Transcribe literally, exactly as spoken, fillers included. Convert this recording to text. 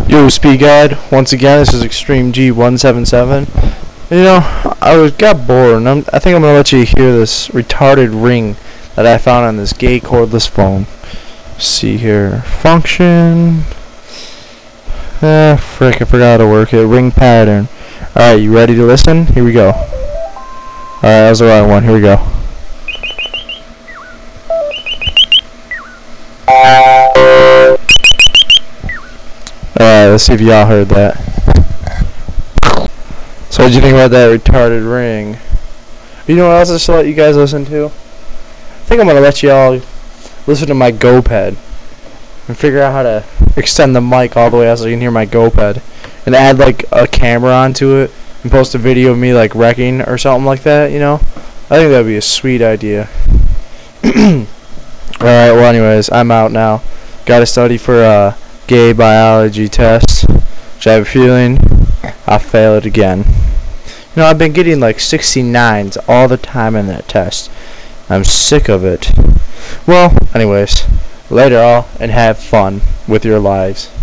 Yo, Speed Guide. Once again, this is Extreme G one seven seven. You know, I was got bored, and I'm, I think I'm gonna let you hear this retarded ring that I found on this gay cordless phone. Let's see here, function. Ah, frick! I forgot how to work it. Ring pattern. All right, you ready to listen? Here we go. All right, that was the right one. Here we go. Alright, let's see if y'all heard that. So what'd you think about that retarded ring? You know what else I should let you guys listen to? I think I'm gonna let y'all listen to my GoPed and figure out how to extend the mic all the way out so you can hear my GoPed and add like a camera onto it and post a video of me like wrecking or something like that, you know? I think that'd be a sweet idea. Alright, well anyways, I'm out now. Gotta study for uh gay biology test, which I have a feeling I'll fail it again. You know, I've been getting like sixty-nines all the time in that test. I'm sick of it. Well, anyways, later all, and have fun with your lives.